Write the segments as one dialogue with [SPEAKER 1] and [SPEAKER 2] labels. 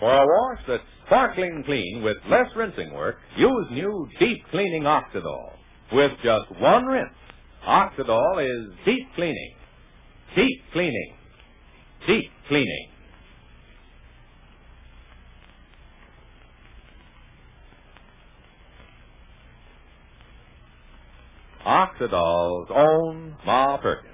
[SPEAKER 1] For a wash that's sparkling clean with less rinsing work, use new Deep Cleaning Oxidol. With just one rinse, Oxidol is deep cleaning. Deep cleaning. Deep cleaning. Oxidol's own Ma Perkins.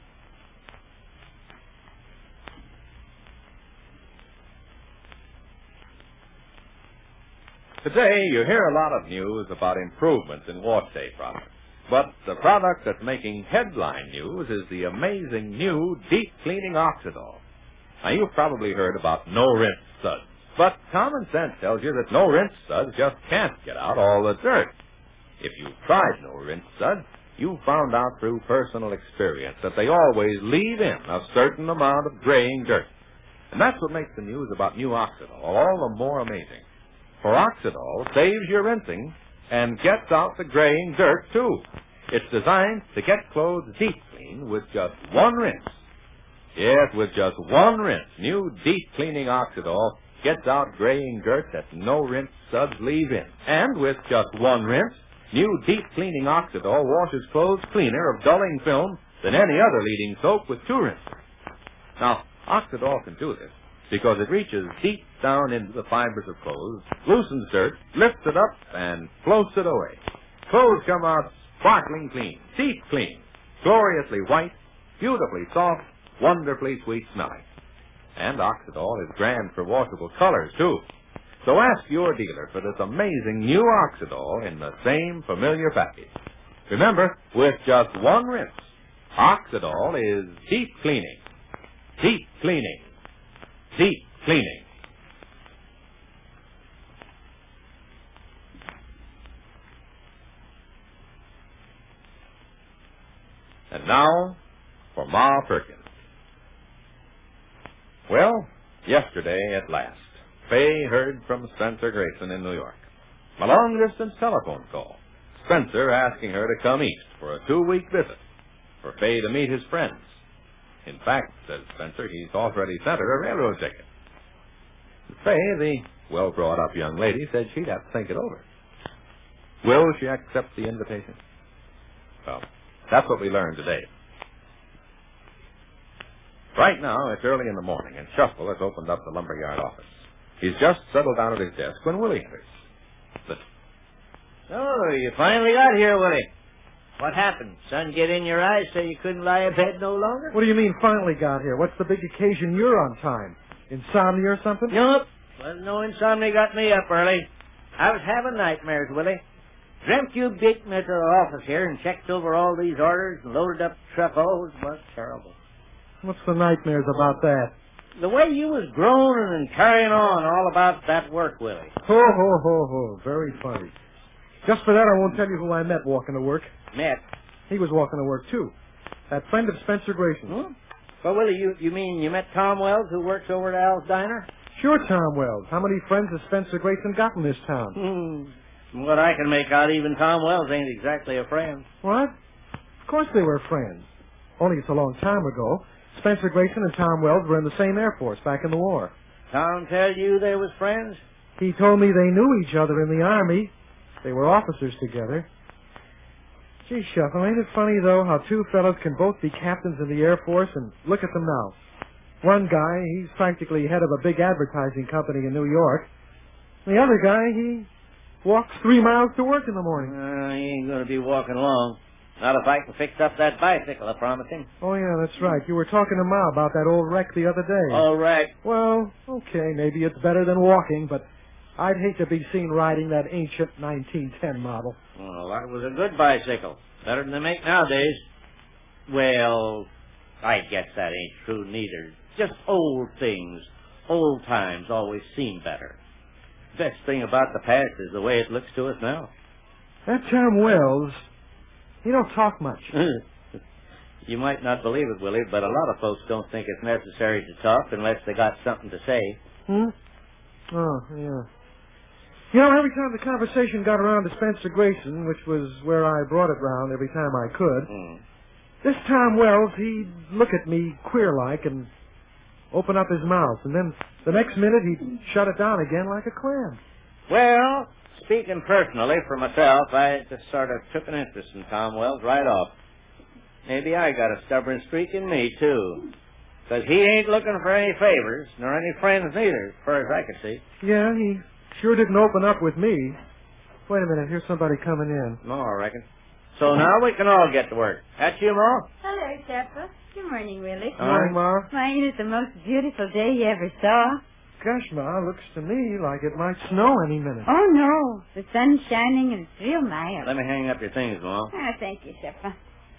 [SPEAKER 1] Today, you hear a lot of news about improvements in wash day products. But the product that's making headline news is the amazing new Deep Cleaning Oxidol. Now, you've probably heard about no-rinse suds. But common sense tells you that no-rinse suds just can't get out all the dirt. If you've tried no-rinse suds, you've found out through personal experience that they always leave in a certain amount of graying dirt. And that's what makes the news about new Oxidol all the more amazing. For Oxidol saves your rinsing and gets out the graying dirt, too. It's designed to get clothes deep clean with just one rinse. Yes, with just one rinse, new Deep Cleaning Oxidol gets out graying dirt that no-rinse suds leave in. And with just one rinse, new Deep Cleaning Oxidol washes clothes cleaner of dulling film than any other leading soap with two rinses. Now, Oxidol can do this because it reaches deep down into the fibers of clothes, loosens dirt, lifts it up, and floats it away. Clothes come out sparkling clean, deep clean, gloriously white, beautifully soft, wonderfully sweet smelling. And Oxidol is grand for washable colors, too. So ask your dealer for this amazing new Oxidol in the same familiar package. Remember, with just one rinse, Oxidol is deep cleaning. Deep cleaning. Deep cleaning. And now, for Ma Perkins. Well, yesterday at last, Fay heard from Spencer Grayson in New York. A long-distance telephone call. Spencer asking her to come east for a 2-week visit, for Fay to meet his friends. In fact, says Spencer, he's already sent her a railroad ticket. Fay, the well-brought-up young lady, said she'd have to think it over. Will she accept the invitation? Well, that's what we learned today. Right now, it's early in the morning, and Shuffle has opened up the lumberyard office. He's just settled down at his desk when Willie enters. Listen.
[SPEAKER 2] Oh, you finally got here, Willie. What happened? Sun get in your eyes so you couldn't lie abed no longer?
[SPEAKER 3] What do you mean finally got here? What's the big occasion you're on time? Insomnia or something?
[SPEAKER 2] Nope. Wasn't no insomnia got me up early. I was having nightmares, Willie. Dreamt you beat me to the office here and checked over all these orders and loaded up the truck. Oh, it was terrible.
[SPEAKER 3] What's the nightmares about that?
[SPEAKER 2] The way you was groaning and carrying on all about that work, Willie.
[SPEAKER 3] Ho, ho, ho, ho. Very funny. Just for that, I won't tell you who I met walking to work.
[SPEAKER 2] Met?
[SPEAKER 3] He was walking to work, too. That friend of Spencer Grayson.
[SPEAKER 2] Hmm? Well, Willie, you mean you met Tom Wells, who works over at Al's Diner?
[SPEAKER 3] Sure, Tom Wells. How many friends has Spencer Grayson got in this town?
[SPEAKER 2] From what I can make out, even Tom Wells ain't exactly a friend.
[SPEAKER 3] What? Of course they were friends. Only it's a long time ago. Spencer Grayson and Tom Wells were in the same Air Force back in the war.
[SPEAKER 2] Tom tell you they was friends?
[SPEAKER 3] He told me they knew each other in the Army. They were officers together. Gee, Shuffle, ain't it funny, though, how two fellows can both be captains in the Air Force, and look at them now. One guy, he's practically head of a big advertising company in New York. The other guy, he walks 3 miles to work in the morning.
[SPEAKER 2] He ain't going to be walking long. Not if I can fix up that bicycle, I promise him.
[SPEAKER 3] Oh, yeah, that's right. You were talking to Ma about that old wreck the other day.
[SPEAKER 2] All right.
[SPEAKER 3] Well, okay, maybe it's better than walking, but I'd hate to be seen riding that ancient 1910 model.
[SPEAKER 2] Well, that was a good bicycle. Better than they make nowadays. Well, I guess that ain't true neither. Just old things, old times always seem better. Best thing about the past is the way it looks to us now.
[SPEAKER 3] That Tom Wells, he don't talk much.
[SPEAKER 2] You might not believe it, Willie, but a lot of folks don't think it's necessary to talk unless they got something to say.
[SPEAKER 3] Oh, yeah. You know, every time the conversation got around to Spencer Grayson, which was where I brought it round every time I could, this Tom Wells, he'd look at me queer-like and open up his mouth, and then the next minute he'd shut it down again like a clam.
[SPEAKER 2] Well, speaking personally for myself, I just sort of took an interest in Tom Wells right off. Maybe I got a stubborn streak in me, too. Because he ain't looking for any favors, nor any friends neither, as far as I can see.
[SPEAKER 3] Yeah, he sure didn't open up with me. Wait a minute, here's somebody coming in.
[SPEAKER 2] No, I reckon. So now we can all get to work. That's you, Ma?
[SPEAKER 4] Hello, Shepard. Good morning, Willie.
[SPEAKER 3] Good morning, Ma.
[SPEAKER 4] Why, ain't it the most beautiful day you ever saw?
[SPEAKER 3] Gosh, Ma, looks to me like it might snow any minute.
[SPEAKER 4] Oh, no. The sun's shining and it's real mild.
[SPEAKER 2] Let me hang up your things, Ma.
[SPEAKER 4] Thank you, Shepard.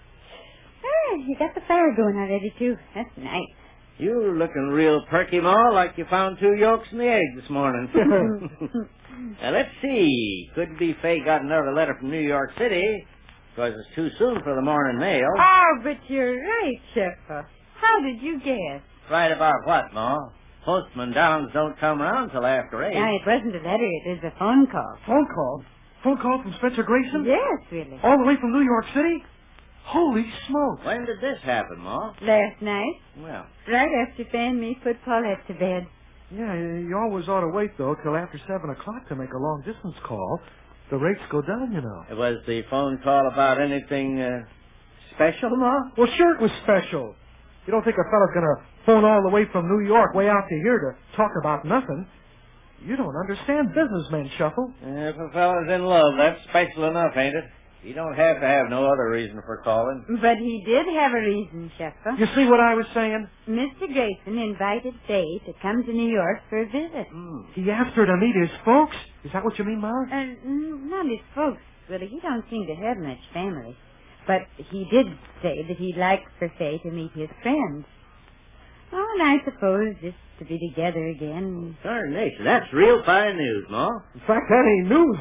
[SPEAKER 4] You got the fire going already, too. That's nice.
[SPEAKER 2] You looking real perky, Ma, like you found 2 yolks in the egg this morning. Now, let's see. Could be Fay got another letter from New York City, because it's too soon for the morning mail.
[SPEAKER 4] Oh, but you're right, Shepard. How did you guess?
[SPEAKER 2] Right about what, Ma? Postman Downs don't come around till after 8.
[SPEAKER 4] It wasn't a letter. It was a phone call.
[SPEAKER 3] Phone call? Phone call from Spencer Grayson?
[SPEAKER 4] Yes, really.
[SPEAKER 3] All the way from New York City? Holy smokes.
[SPEAKER 2] When did this happen, Ma?
[SPEAKER 4] Last night,
[SPEAKER 2] Well,
[SPEAKER 4] right after Fay and me put Paulette to bed.
[SPEAKER 3] Yeah, you always ought to wait, though, till after 7 o'clock to make a long-distance call. The rates go down, you know.
[SPEAKER 2] it was the phone call about anything special, Ma?
[SPEAKER 3] Well, sure it was special. You don't think a fellow's going to phone all the way from New York way out to here to talk about nothing? You don't understand businessmen, Shuffle.
[SPEAKER 2] If a fella's in love, that's special enough, ain't it? You don't have to have no other reason for calling.
[SPEAKER 4] But he did have a reason, Shepard.
[SPEAKER 3] You see what I was saying?
[SPEAKER 4] Mr. Grayson invited Fay to come to New York for a visit.
[SPEAKER 3] He asked her to meet his folks? Is that what you mean, Ma?
[SPEAKER 4] Not his folks, really. He don't seem to have much family. But he did say that he'd like for Fay to meet his friends. Oh, and I suppose just to be together again.
[SPEAKER 2] Darnation, that's real fine news, Ma.
[SPEAKER 3] In fact, that ain't news.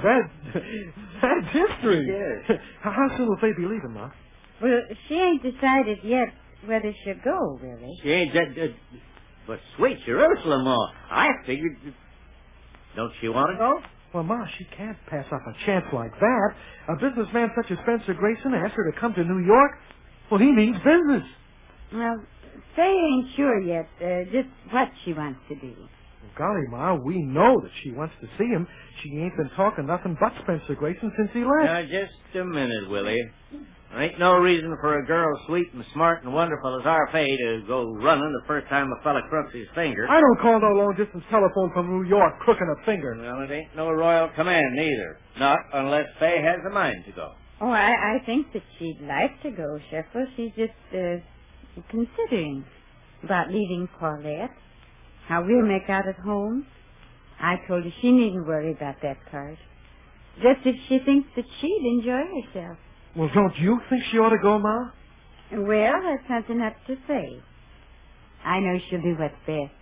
[SPEAKER 3] That's history.
[SPEAKER 2] Yes.
[SPEAKER 3] How soon will Fay be leaving, Ma?
[SPEAKER 4] Well, she ain't decided yet whether she'll go, really.
[SPEAKER 2] She ain't that... but sweet Jerusalem, Ma. I figured... Don't she want to go?
[SPEAKER 3] Well, Ma, she can't pass up a chance like that. A businessman such as Spencer Grayson asked her to come to New York. Well, he means business.
[SPEAKER 4] Well, Fay ain't sure yet just what she wants to do.
[SPEAKER 3] Golly, Ma, we know that she wants to see him. She ain't been talking nothing but Spencer Grayson since he left.
[SPEAKER 2] Now, just a minute, Willie. There ain't no reason for a girl sweet and smart and wonderful as our Fay to go running the first time a fella crooks his finger.
[SPEAKER 3] I don't call no long-distance telephone from New York crooking a finger.
[SPEAKER 2] Well, it ain't no royal command, neither. Not unless Fay has a mind to go.
[SPEAKER 4] Oh, I think that she'd like to go, Sheffield. She's just considering about leaving Paulette. How we'll make out at home. I told her she needn't worry about that part. Just if she thinks that she'd enjoy herself.
[SPEAKER 3] Well, don't you think she ought to go, Ma?
[SPEAKER 4] Well, that's something up to say. I know she'll do what's best.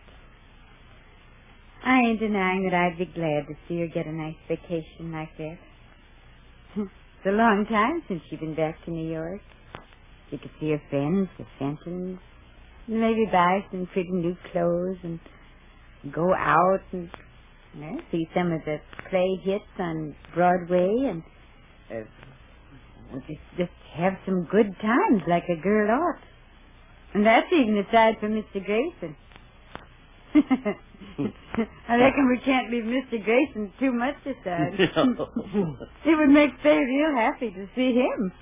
[SPEAKER 4] I ain't denying that I'd be glad to see her get a nice vacation like that. It's a long time since she's been back to New York. She could see her friends, the Fentons, and maybe buy some pretty new clothes and go out and see some of the play hits on Broadway and just have some good times like a girl ought. And that's even aside from Mr. Grayson. I reckon we can't leave Mr. Grayson too much aside.
[SPEAKER 2] No.
[SPEAKER 4] It would make Fay real happy to see him.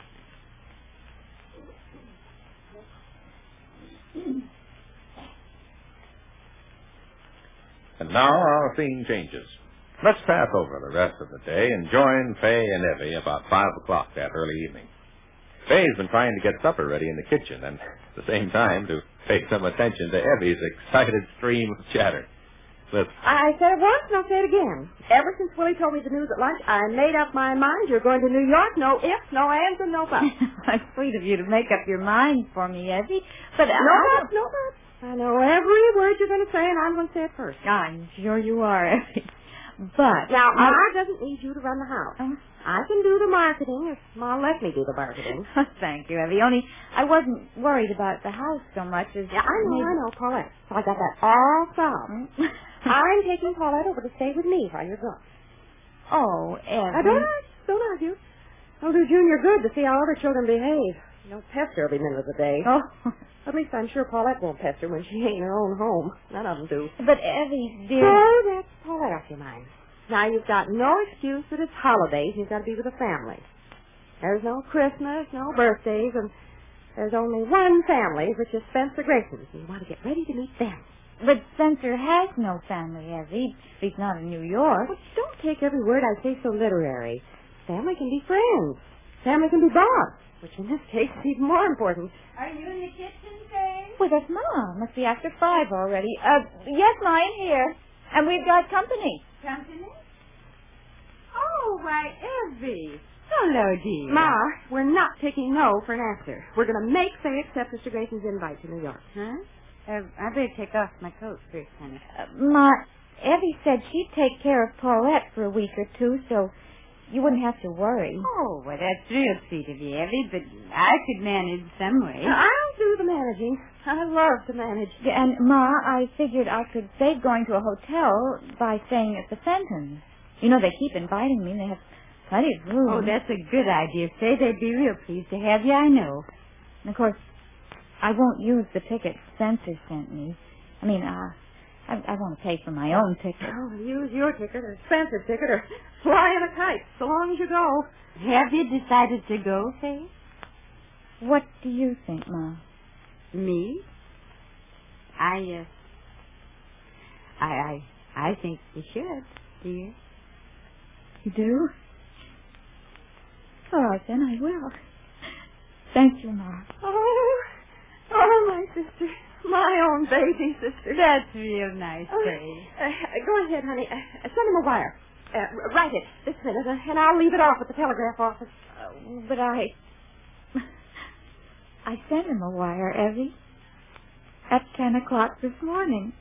[SPEAKER 1] And now our scene changes. Let's pass over the rest of the day and join Fay and Evie about 5 o'clock that early evening. Fay's been trying to get supper ready in the kitchen and at the same time to pay some attention to Evie's excited stream of chatter. Listen.
[SPEAKER 5] I said it once and I'll say it again. Ever since Willie told me the news at lunch, I made up my mind you're going to New York. No ifs, no ands, and no buts.
[SPEAKER 4] That's sweet of you to make up your mind for me, Evie. But
[SPEAKER 5] No buts, no buts. I know every word you're going to say, and I'm going to say it first.
[SPEAKER 4] I'm sure you are, Evie. But
[SPEAKER 5] Now, Ma doesn't need you to run the house. I can do the marketing if Ma lets me do the marketing.
[SPEAKER 4] Thank you, Evie. Only I wasn't worried about the house so much as...
[SPEAKER 5] Yeah, I know, Paulette. So I got that all solved. I'm taking Paulette over to stay with me while you're gone.
[SPEAKER 4] Oh, Evie.
[SPEAKER 5] Don't argue. I'll do Junior good to see how other children behave. Don't pester every minute of the day.
[SPEAKER 4] Oh,
[SPEAKER 5] At least I'm sure Paulette won't pester when she ain't in her own home. None of them do.
[SPEAKER 4] but Evie, dear...
[SPEAKER 5] So that's Paulette off your mind. Now, you've got no excuse that it's holidays. You've got to be with the family. There's no Christmas, no birthdays, and there's only one family, which is Spencer Grayson's. You want to get ready to meet them.
[SPEAKER 4] But Spencer has no family, Evie. He's not in New York.
[SPEAKER 5] Well, don't take every word I say so literary. Family can be friends. Family can be boss, which in this case is even more important.
[SPEAKER 4] Are you in the kitchen, Jane? Well, that's Ma. Must be after 5 already. Yes, Ma, I'm here. And we've got company. Company?
[SPEAKER 5] Oh, why, Evie.
[SPEAKER 4] Hello, dear.
[SPEAKER 5] Ma, we're not taking no for an answer. We're going to make Faye accept Mr. Grayson's invite to New York.
[SPEAKER 4] Huh? I better take off my coat first, honey. Ma, Evie said she'd take care of Paulette for a week or two, so you wouldn't have to worry.
[SPEAKER 6] Oh, well, that's real sweet of you, Evie, but I could manage some way.
[SPEAKER 5] I'll do the managing. I love to manage.
[SPEAKER 4] Yeah, and, Ma, I figured I could save going to a hotel by staying at the Fentons. You know, they keep inviting me, and they have plenty of room.
[SPEAKER 6] Oh, that's a good idea. Say they'd be real pleased to have you, I know.
[SPEAKER 4] And, of course, I won't use the ticket Spencer sent me. I mean, I want to pay for my own ticket.
[SPEAKER 5] Oh, use your ticket or Spencer's ticket or fly in a kite, so long as you go.
[SPEAKER 6] Have you decided to go, Faye?
[SPEAKER 4] What do you think, Ma?
[SPEAKER 6] Me? I think you should, dear.
[SPEAKER 4] You do? All right, then I will. Thank you, Ma.
[SPEAKER 5] Oh, my sister. My own baby sister.
[SPEAKER 6] That's real nice, Faye.
[SPEAKER 5] Go ahead, honey. Send him a wire. Write it this minute, and I'll leave it off at the telegraph office.
[SPEAKER 4] But I sent him a wire, Evie. At 10 o'clock this morning.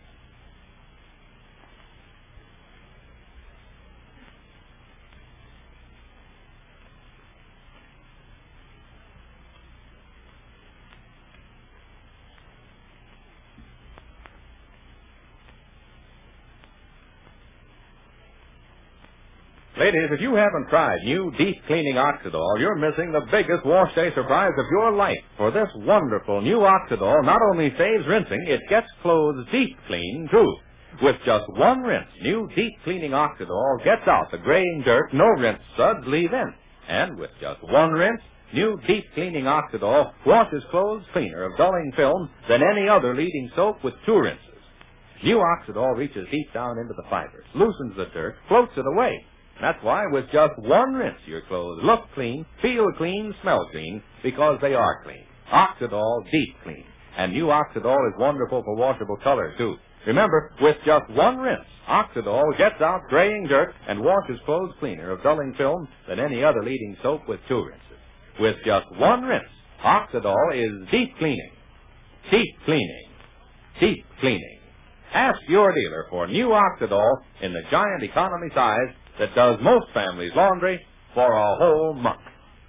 [SPEAKER 1] Ladies, if you haven't tried new deep cleaning Oxidol, you're missing the biggest wash day surprise of your life. For this wonderful new Oxidol not only saves rinsing, it gets clothes deep clean, too. With just one rinse, new deep cleaning Oxidol gets out the graying dirt no rinse suds leave in. And with just one rinse, new deep cleaning Oxidol washes clothes cleaner of dulling film than any other leading soap with 2 rinses. New Oxidol reaches deep down into the fibers, loosens the dirt, floats it away. That's why with just one rinse, your clothes look clean, feel clean, smell clean, because they are clean. Oxidol Deep Clean. And new Oxidol is wonderful for washable color, too. Remember, with just one rinse, Oxidol gets out graying dirt and washes clothes cleaner of dulling film than any other leading soap with 2 rinses. With just one rinse, Oxidol is deep cleaning. Deep cleaning. Deep cleaning. Ask your dealer for new Oxidol in the giant economy size that does most families' laundry for a whole month.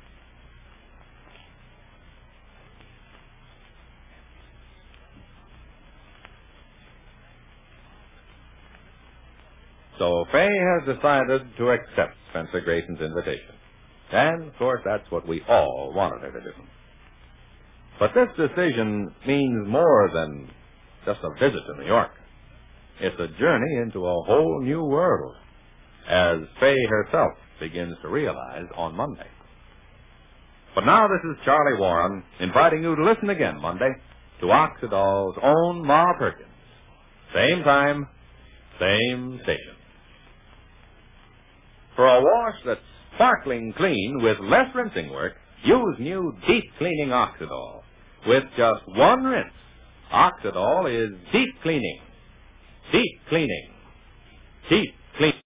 [SPEAKER 1] So Faye has decided to accept Spencer Grayson's invitation. And, of course, that's what we all wanted her to do. But this decision means more than just a visit to New York. It's a journey into a whole new world, as Faye herself begins to realize on Monday. But now this is Charlie Warren inviting you to listen again Monday to Oxidol's own Ma Perkins. Same time, same station. For a wash that's sparkling clean with less rinsing work, use new deep cleaning Oxidol. With just one rinse, Oxidol is deep cleaning. Deep cleaning. Deep cleaning.